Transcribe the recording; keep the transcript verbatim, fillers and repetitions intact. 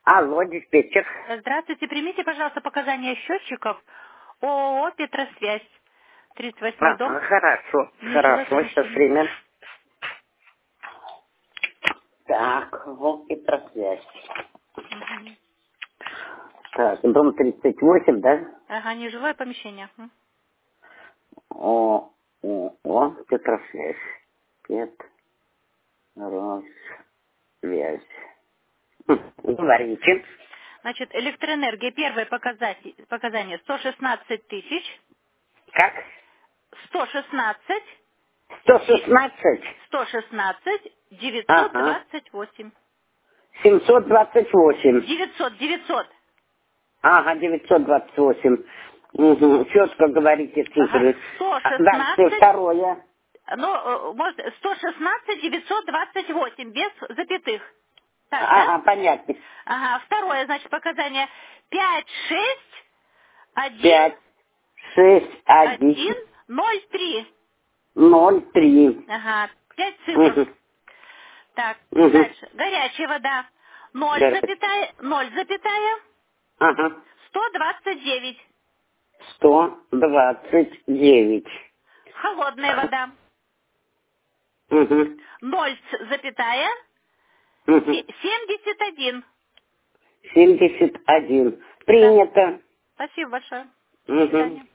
Алло, диспетчер. Здравствуйте, примите, пожалуйста, показания счетчиков ООО «Петросвязь». тридцать восьмой дом. Ага, хорошо, Нежилое хорошо, сейчас помещение. время. Так, вот Петросвязь. Мгм. Так, дом тридцать восемь, да? Ага, нежилое помещение. М. О, о, о, Петросвязь. Петросвязь. Хм, Говорите. Значит, электроэнергия, первое показатель, показание сто шестнадцать тысяч, Как? сто шестнадцать, сто де- шестнадцать. сто шестнадцать, девятьсот Ага. двадцать восемь. семьсот двадцать восемь. девятьсот, девятьсот. Ага, девятьсот двадцать восемь. Угу. Четко говорите Ага, цифры. сто А дальше шестнадцать, второе. ну, э, может, сто шестнадцать, девятьсот двадцать восемь, без запятых. Так, да? Ага, понятно. Ага, второе, значит, показание пять, шесть, один, Пять, шесть, один, один, ноль, три. ноль, три. Ага, пять цифр. Угу. Так, Угу. дальше. Горячая вода. Ноль Да. запятая, ноль запятая, Ага. сто двадцать девять. Сто двадцать девять. Холодная вода. Угу. Ноль запятая, Угу. се- семьдесят один. Семьдесят один. Да. Принято. Спасибо большое. До Угу. свидания.